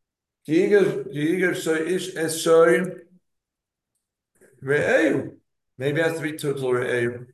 Maybe it has to be total Re'eyu.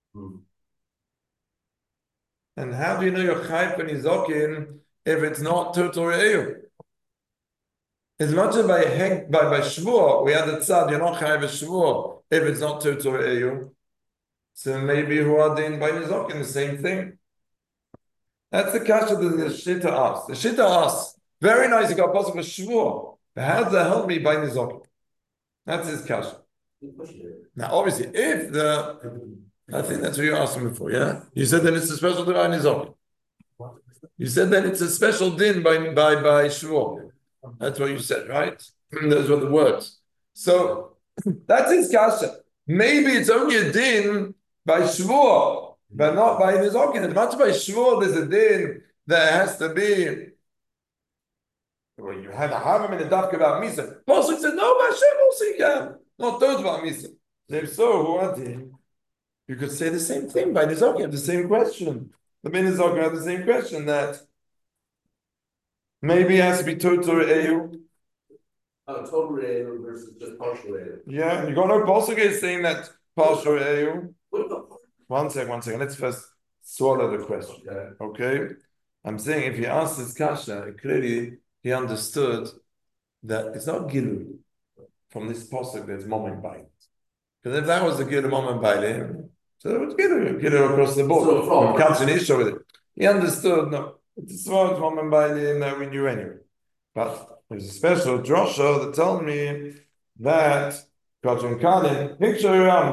And how do you know you're chayv for nizokin if it's not total re'eyu? As much as by shvuah, we had the tzad, you're not chayv shvuah if it's not total re'eyu. So maybe who are doing by nizokin the same thing. That's the kasha that the Shita asks. The Shita asks, very nice, you got possible shvuah, but how does that help me by nizokin? That's his kasha. Now, obviously, if I think that's what you're asking me for, yeah? You said that it's a special din by Nizok. You said that it's a special din by Shvuah. That's what you said, right? Those were the words. So that's his kasha. Maybe it's only a din by Shvuah, but not by Nizok. As much by Shvuah, there's a din that has to be. Well, you had a Havim in the Dafka about Misa. Pasuk said, no, Hashem also you can. Not those about Misa. If so, who are they? You could say the same thing by Nizok. You have the same question. The Ben Nizok have the same question that maybe it has to be total re'eyu. Total re'eyu versus just partial re'eyu. Yeah, you got no Pasuk is saying that partial re'eyu. What about? One second. Let's first swallow the question. Okay? I'm saying if he asked this kasha, clearly he understood that it's not gilu from this Pasuk that's Momen Bailim. Because if that was the gilu Momen Bailim, so it was gilu across the board. So we can't finish with it. He understood, no, it's as far as Momen Bailim that we knew anyway. But there's a special drosha that told me that Kachon Kalin, picture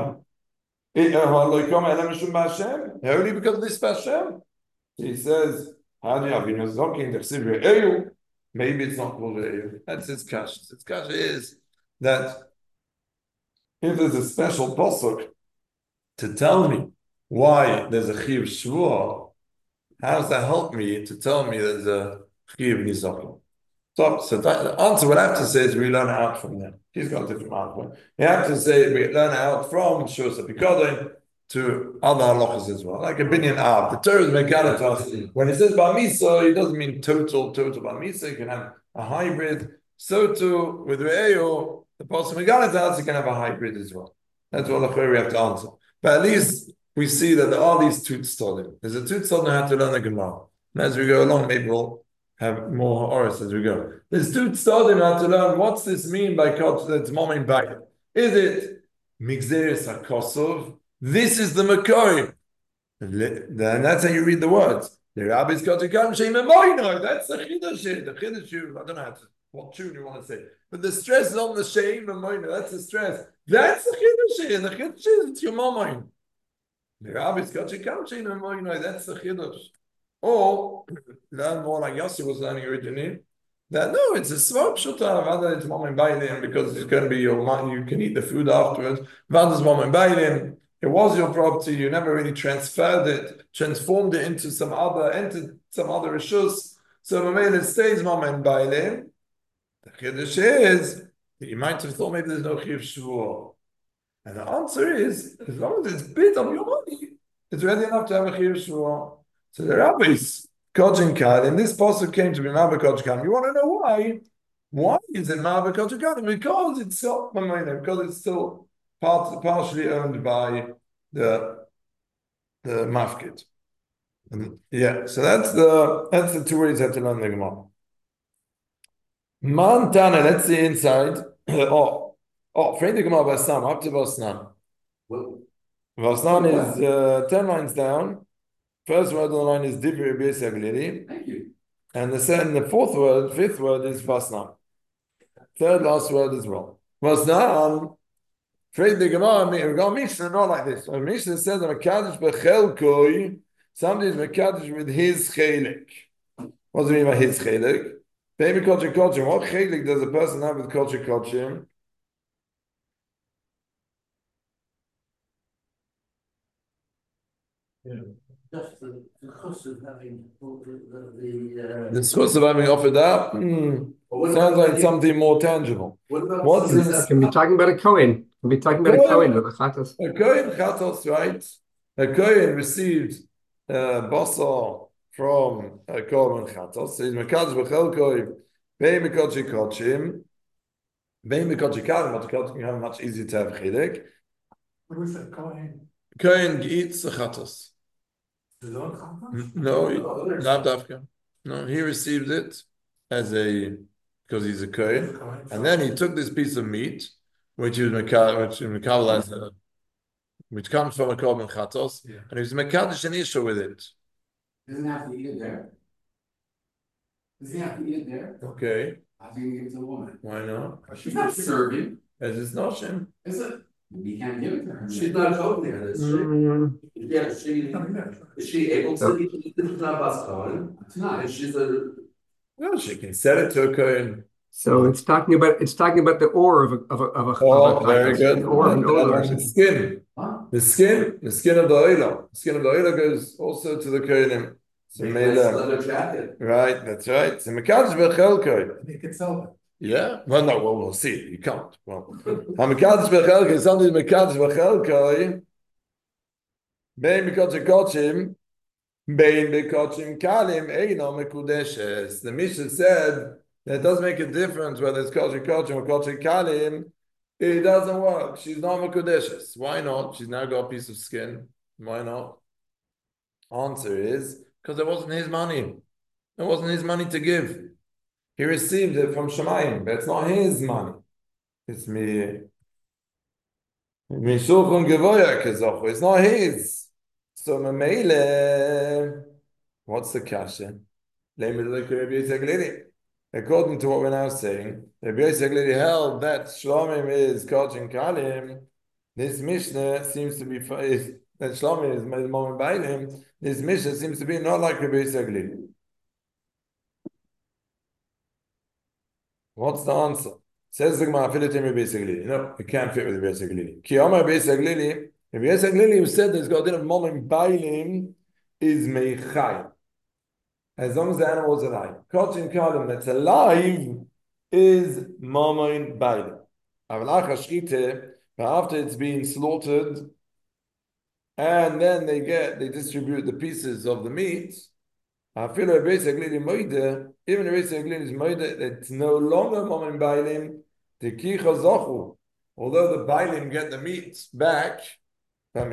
only because of this Hashem. He says, maybe it's not called Eyu. That's his kasha. His kasha is that if there's a special pasuk to tell me why there's a chiyuv shvuah, how does that help me to tell me there's a chiyuv nizokim? So the answer what I have to say is we learn out from them. He's got a different answer. You have to say we learn out from Shus Apikodim to other halachas as well, like a binyan av. The Torah is megalit to us. When it says bar mitzvah, it doesn't mean total bar mitzvah. You can have a hybrid. So too with re'eyu, the pasuk megalit to us, you can have a hybrid as well. That's what we have to answer. But at least we see that there are these two tzodim. There's a two tzodim how to learn the Gemara. And as we go along, maybe we'll have more hours as we go. There's two tzodim how to learn what's this mean by that's momin bayit. Is it migzeres hakosov? This is the makoi. Then that's how you read the words. The rabbis got to come shame emoino. That's the chiddush. The chiddush. I don't know what tune you want to say, but the stress is on the shame emoino. That's the stress. That's the chiddush. The chiddush is it's your momin. The rabbis got to come shame emoino. That's the chiddush. Or learn more like Yossi was learning originally. That no, it's a svab shuta. Rather it's momin baylim because it's going to be your money. You can eat the food afterwards. Rather it's momin baylim. It was your property. You never really transformed it into some other rishus. So it stays momen bailim. The chiddush is that you might have thought maybe there's no chiyuv shvuah, and the answer is as long as it's bit of your money, it's ready enough to have a chiyuv shvuah. So the rabbis Kochin Kalim. This pasuk came to be Ma'aber Kochin Kalim. You want to know why? Why is it Ma'aber Kochin Kalim? Because it's still partially owned by the mafkid. Yeah, so that's the two ways you have to learn the Gemara. Man Tana, let's see inside. Frame the Gemara Vasnam, up to Vasnam. Vasnam is 10 lines down. First word on the line is Divri Rabbi Saglili. Thank you. And the fifth word is Vasnam. Third last word as well. Vasnam, Frame the Gemara, we got Mishnah not like this. When Mishnah says that Mekadosh Bechelkoi, somebody is Mekadosh with his chelik. What does it mean by his chelik? Baby Kochim Kochim. What chelik does a person have with Kochim Kochim? Just the cost of having The schus of having offered up sounds like something more tangible. What's this? Can be talking about a Cohen. Can be talking about a Cohen with the Chatas. A Kohen Chatos, right? A Kohen received basar from a Korban Chatos. So he's Mekadosh Bechelkoi, Bein Mekadosh Kochim, Bein Mekadosh Kalim, but Kochim have much easier to have chilek. What was that, Kohen? Kohen eats the Chatos. No, not Dafka. No, he received it because he's a Kohen, and then he took this piece of meat, which comes from a Korban Chatos, and he was Mekadosh an Isha with it. Doesn't have to eat it there. Does he have to eat it there? Okay, How's he gonna give it to the woman? why not? She's not serving, As it's notion. is it? You can't give it to her. She's not coding there, is she? Yeah, is she able to eat this? It's not Bas Cohen. It's not. And she's a. Well, she can sell it to a Kohen. So it's talking about the ore of a Oh, very good. The ore of an oiler. The skin. Huh? The skin of the oiler. The skin of the oiler goes also to the Kohenim. So Nice leather jacket. right, that's right. So Mekadosh Bechelkoi. You can sell it. Yeah. Well, no. Well, we'll see. You can't. Well, Mekadosh Bechelkoi. Something Mekadosh Bechelkoi. Bein Mekadosh Kochim. Bein Mekadosh Kalim. Eino Mekudeshes. The Mishnah said that it doesn't make a difference whether it's Kochim Kochim or Kochim Kalim. It doesn't work. She's not Mekudeshes. Why not? She's now got a piece of skin. Why not? Answer is because it wasn't his money. It wasn't his money to give. He received it from Shemayim, but it's not his money. It's Shulchan Gevoya Kezochu. It's not his. So Mamele, what's the kasha? According to what we're now saying, Rabbi Yosef Glili held that Shlomim is Kochim Kalim. This Mishnah seems to be that Shlomim is Moment Bailim. This Mishnah seems to be not like Rabbi Yosef Glili. What's the answer? Says the Gemara, fit it in Rabbi Yosef Glili. No, it can't fit with Rabbi Yosef Glili. Ki Omar Rabbi Yosef Glili, Rabbi Yosef Glili who said there's got a din of Moment Bailim is Meichai. As long as the animal is alive. Kochim Kalim that's alive is Mamoin Bailim. After it's being slaughtered, and then they distribute the pieces of the meat. Even the Reis Aglin is moide, it's no longer Mamoin Bailim. Tekicha Zochu. Although the Bailim get the meat back, that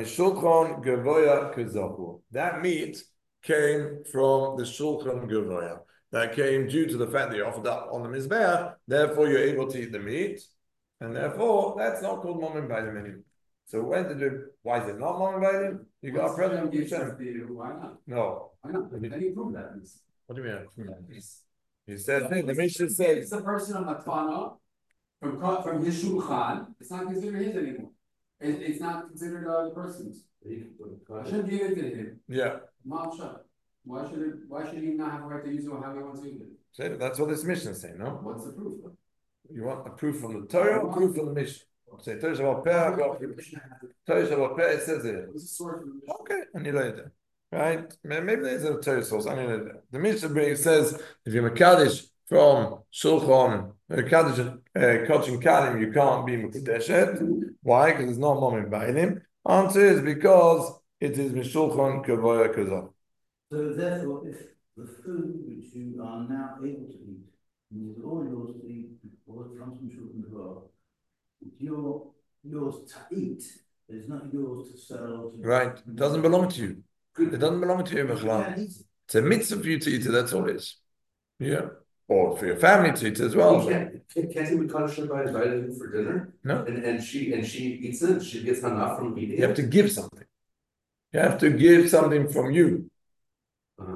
meat came from the Shulchan Gevoya. That came due to the fact that you offered up on the Mizbeach, therefore you're able to eat the meat, and therefore that's not called Mamoin Bailim anymore. So why is it not Mamoin Bailim? You got a present of Hashem. Why not? No. Why not? How do you prove that? What do you mean? He said, the Mishnah says, It's a person on Matfano from his shulchan. It's not considered his anymore. It's not considered the person's. Hashem gave it to him. yeah. Malsha. Why should he not have a right to use it how he wants to use it? So that's what this Mishnah is saying, no? What's the proof? You want a proof from the Torah or proof from the Mishnah? Say Torah Shabbat Peh, Torah Shabbat Peh, it says it. What's the source of the Mishnah? Okay, and you later. Right? Maybe there's a Torah source. I mean, the Mishnah says if you're Mekadosh from Shulchan, Mekadosh Kochim Kalim, you can't be Mekudeshet. Why? Because it's not Mamoin Bailim. Answer is because it is Mishulchan Kevoya Kazah. So therefore, if the food which you are now able to eat, and is all yours to eat, all it comes from children as well. It's yours to eat. It's not yours to sell. Right. It doesn't belong to you. It doesn't belong to you, Bechla. It's a mitzvah for you to eat it, that's all it is. Yeah. Or for your family to eat it as well. Can't he be punished by inviting him for dinner? No. And she eats it, she gets enough from eating it? You have to give something. You have to give something from you. Uh-huh.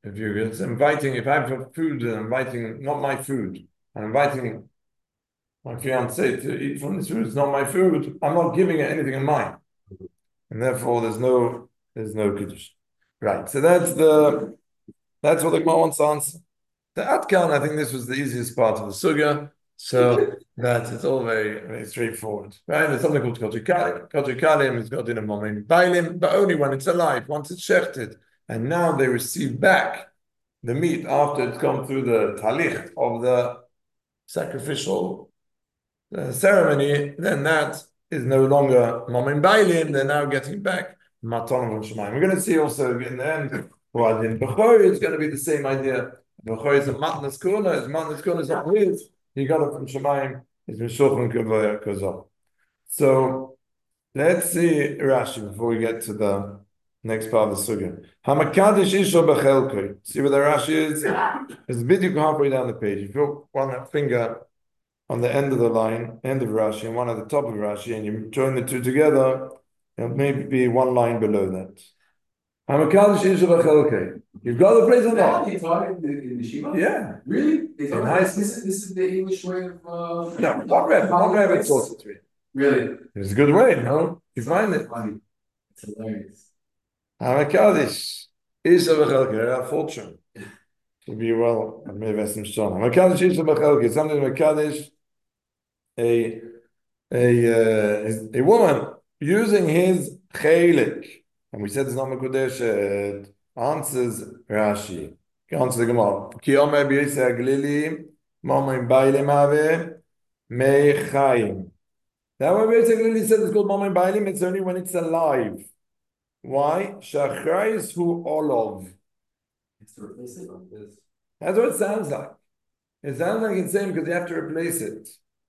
If I have food, I'm inviting, not my food, I'm inviting my fiance to eat from this food, it's not my food, I'm not giving her anything in mine. And therefore there's no kiddush. Right, so that's what the Gemara wants to answer. The Atkan, I think this was the easiest part of the Sugya, so that it's all very, very straightforward. Right? There's something called Kodesh Kalim. Kodesh Kalim is got in a moment bailim, but only when it's alive, once it's shechted. And now they receive back the meat after it's gone through the talich of the sacrificial ceremony, then that is no longer Momin Bailim, they're now getting back Matan von Shemayim. We're going to see also in the end, well, in Bechor, it's going to be the same idea. Bechor is a Matnas Kuna, his Matnas Kuna is not his, he got it from Shemayim, it's Meshochan Kavaya Kozov. So, let's see Rashi before we get to the next part of the Sugya. Hamakadish Isho Bechelkoi. See where the Rashi is? It's biduk halfway down the page. If you put one finger on the end of the line, end of Rashi, and one at the top of Rashi, and you join the two together, it'll maybe be one line below that. Hamakadish Isho Bechelkoi. You've got the place or not? They taught it in the Shiva? Yeah. Really? They taught high this is the English way of No, one Rebbe taught it to me. Really? It's a good way, no? You find it. Funny. It's hilarious. Hamakadish Isho Bechelkoi. Fortune. To be well, I may have some strong. Makadish is a Bechelkoi. Something Makadish, a woman using his chelik. And we said it's not Mekudesh, it answers Rashi. Answers the Gemara. Ki omer b'yisei aglili, momim bailim ave, mei chayim. That one b'yisei aglili said it's called momim bailim, it's only when it's alive. Why? Shachrayis hu olov. It's to replace it. That's what it sounds like. It sounds like it's saying because you have to replace it.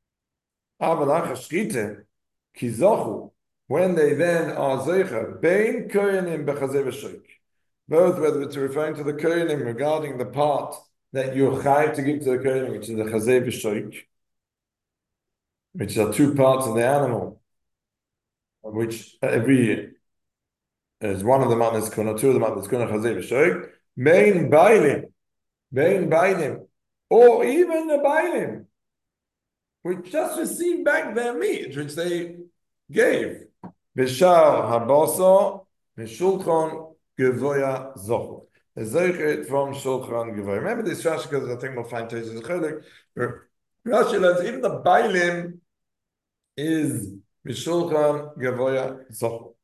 When they then are zeicha, bein koyanim bechazeh v'shoik. Both whether it's referring to the koyanim regarding the part that you're chayiv to give to the koyanim, which is the chazeh v'shoik, which are two parts of the animal, which every year is one of the matnas kuna, two of the matnas kuna chazeh v'shoik, bein bailim, or even the bailim, which just received back their meat, which they gave. Bishar haboso, mishulchan gevoya zochel. A zeichet from shulchan gevoya. Remember this Rashi, because I think we'll find Teisus Chelik. Rashi learns even the bailim is mishulchan gevoya zochel.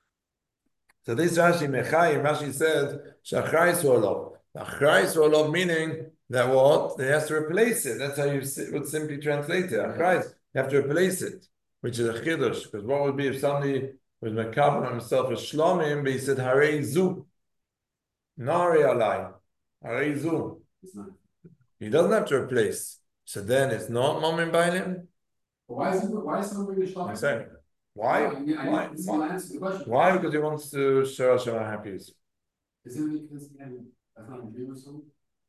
So this Rashi Mechayim, Rashi says shachrayis olov. Achrayis olov meaning that what? They have to replace it. That's how you would simply translate it. Achrayis, you have to replace it, which is a chiddush. Because what would be if somebody was mekabel himself a shlomim, but he said harei zu, nari alai, harei zu. He doesn't have to replace. So then it's not momim bailim. Why is someone bringing the I'm saying, why? Why? This will answer the question. Why? Because he wants to show Hashem how happy he is. Isn't it because that's not a dream or something?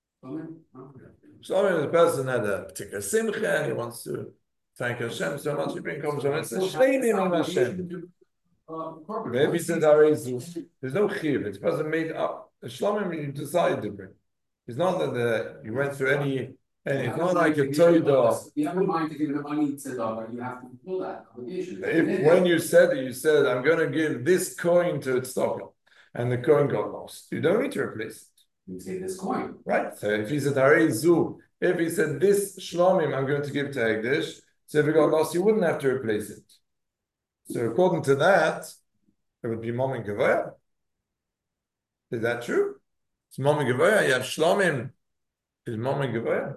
Shlomim is a person that had a particular simcha and he wants to thank Hashem so much. He brings Hashem. It's a shleinim on Hashem. Maybe he said Harezu. There's no chiv. It's a person made up. The Shlomim you decided to bring. It's not that you went through any. It's not like a Torah. You have a mind to give the money to the, but you have to fulfill that obligation. If when you said it, you said, I'm going to give this coin to Tzedakah, and the coin got lost. You don't need to replace it. You say this coin. Right. So if he said Harezu, if he said this Shlomim I'm going to give to Hegdish, so if it got lost, you wouldn't have to replace it. So according to that, it would be Mom and Gavoya. Is that true? It's Mom and Gavoya. You have Shlomim. Is Mom and Gavoya?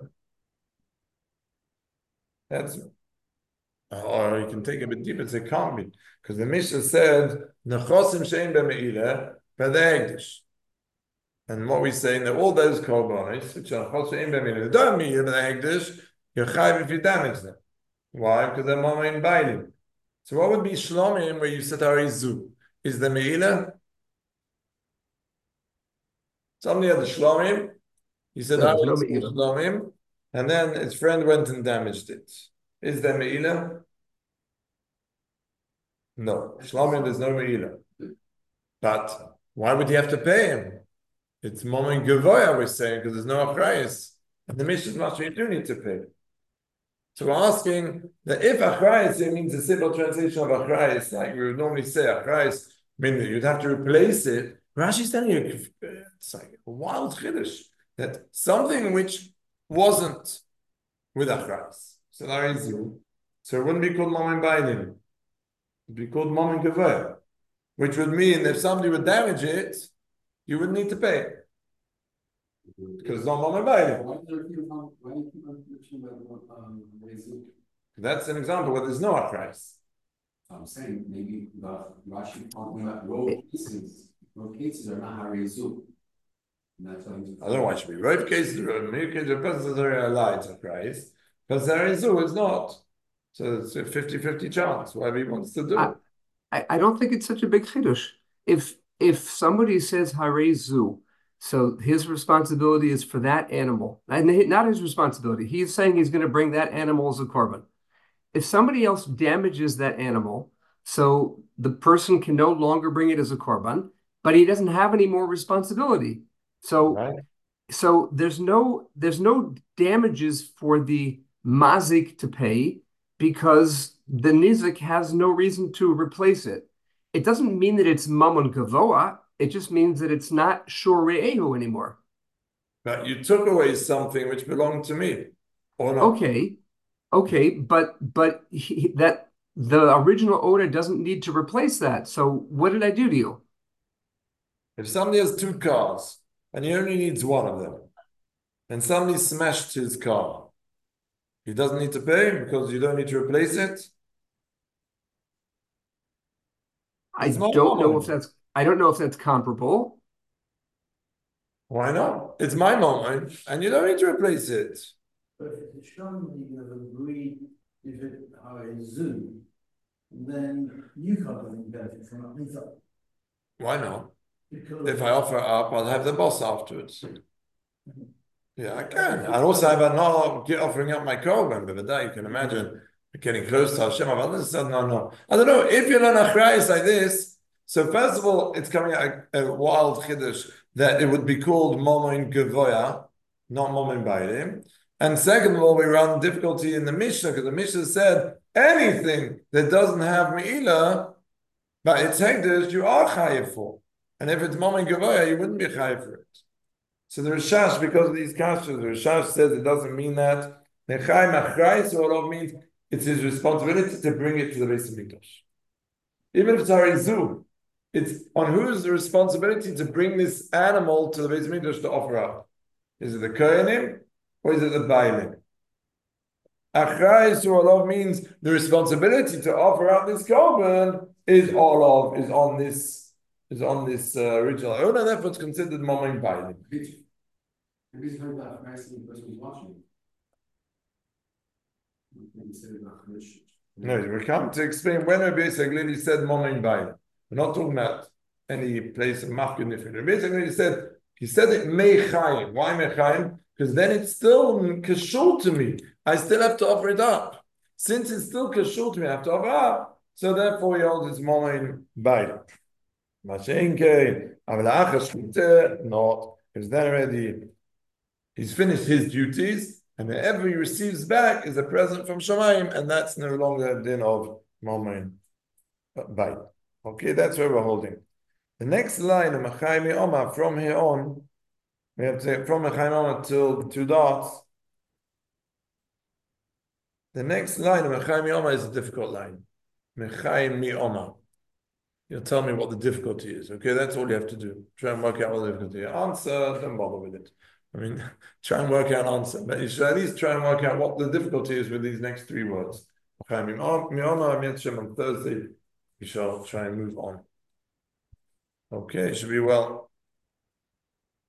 That's, or you can take it a bit deeper and say can't be, because the Mishnah said Nechosim shein b'meila b'dehegdish. And what we're saying that all those korbanos, which are chosein b'mila, don't mean the hekdesh, you're chayiv if you damage them. Why? Because they're momein bailim. So what would be shlomim where you said harizu? Is the meila? Somebody had the shlomim. He said No, there's no harizu meila. shlomim, and then his friend went and damaged it. Is there meila? No, shlomim. There's no meila. But why would he have to pay him? It's momein gavoya, we're saying, because there's no achrayus, and the Mishnah must you do need to pay. So we're asking that if achrayus, it means a simple translation of achrayus, like we would normally say achrayus, meaning you'd have to replace it. Rashi's telling you, it's like a wild chiddush, that something which wasn't with achrayus, so that is you. So it wouldn't be called momein bailim. It'd be called momein gavoya, which would mean if somebody would damage it, you wouldn't need to pay. Because it's not momein bailim. Why do you keep on mentioning about Rezuk? That's an example where there's no achrayus. I'm saying maybe the Rashi talking about road cases. Road cases are not Rezuk. And that's why I don't know why it should be road cases, many cases, a person is already alive to Christ, but there is it's not. So it's a 50-50 chance, whatever he wants to do. I don't think it's such a big chiddush. If somebody says harezu, so his responsibility is for that animal, and not his responsibility. He's saying he's going to bring that animal as a korban. If somebody else damages that animal, so the person can no longer bring it as a korban, but he doesn't have any more responsibility. So, Right. so there's no damages for the mazik to pay because the nizik has no reason to replace it. It doesn't mean that it's mamon gavoa. It just means that it's not shor re'ehu anymore. But you took away something which belonged to me, or not? Okay, but that the original owner doesn't need to replace that. So what did I do to you? If somebody has two cars, and he only needs one of them, and somebody smashed his car, he doesn't need to pay because you don't need to replace it? I It's not don't know mine. I don't know if that's comparable. Why not? It's my moment, and you don't need to replace it. But if it's shown that you have agreed if it are a Zoom, then you can't benefit from it either. Why not? Because If I offer up, I'll have the boss afterwards. Yeah, I can. I also have another offering up my korban, but that you can imagine getting close to Hashem. No. I don't know if you're on a achrayus like this. So first of all, it's coming out a wild chiddush that it would be called momein gavoya, not momein bailim. And second of all, we run difficulty in the Mishnah because the Mishnah said anything that doesn't have meila, but it's hekdesh, you are chayiv for. And if it's momein gavoya, you wouldn't be chayiv for it. So the Rishash, because of these kashas, the Rishash says it doesn't mean that. Nechai machrayis, so all means it's his responsibility to bring it to the Beis Hamikdash. Even if it's harizu, it's on whose the responsibility to bring this animal to the Beis Hamikdash to offer up. Is it the Kohanim or is it the Bailim? Achrayis to Olav means the responsibility to offer up this korban is on this original owner, therefore it's considered momein bailim. Maybe he's heard that nice the person who's watching. No, we come to explain when Rabbi Yisrael clearly said momein bailim. We're not talking about any place of machkin different. Rabbi Yisrael he said it meichayim. Why meichayim? Because then it's still kashur to me. I still have to offer it up. Since it's still kashur to me, I have to offer up. So therefore, he holds it's momein bailim. Mashenke, not, because then already he's finished his duties, and whatever he receives back is a present from Shamayim, and that's no longer a din of momein bailim. Okay, that's where we're holding. The next line of Machayim Oma, from here on, we have to say from Machayim Oma till 2 dots. The next line of Machayim Oma is a difficult line. Machayim Oma. You'll tell me what the difficulty is. Okay, that's all you have to do. Try and work out what the difficulty is. Answer, don't bother with it. I mean, try and work out an answer. But you should at least try and work out what the difficulty is with these next 3 words. On Thursday, we shall try and move on. Okay, should be well.